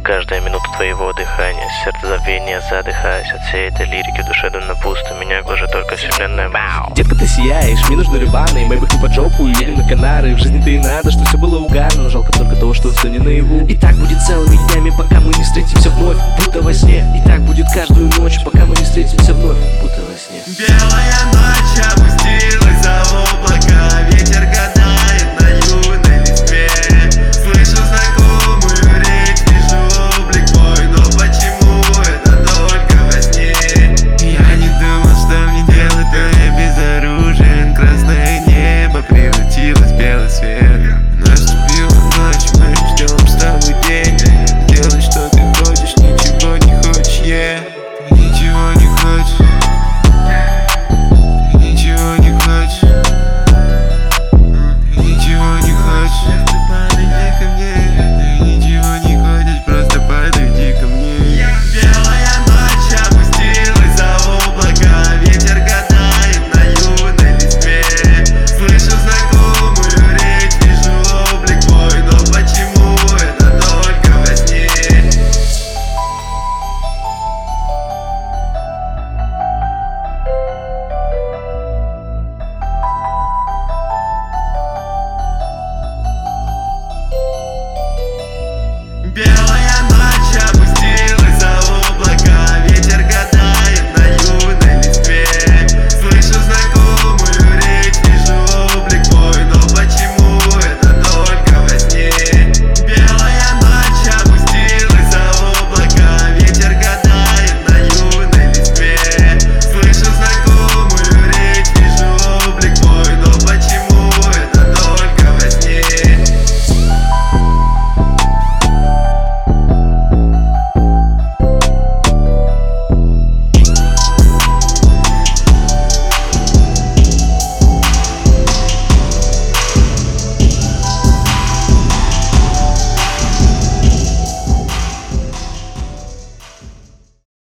Каждая минута твоего дыхания, сердцезабвения, задыхаясь от всей этой лирики в душе давно пусто. Меня гложет только вселенная. Детка, ты сияешь, мне нужны рыбаны. Мы бахнем под жопу и едем на Канары. В жизни-то и надо, что все было угарно, но жалко только того, что все не наяву. И так будет целыми днями, пока мы не встретимся вновь, будто во сне. И так будет каждую ночь, пока мы не встретимся вновь, будто во сне. Белая ночь,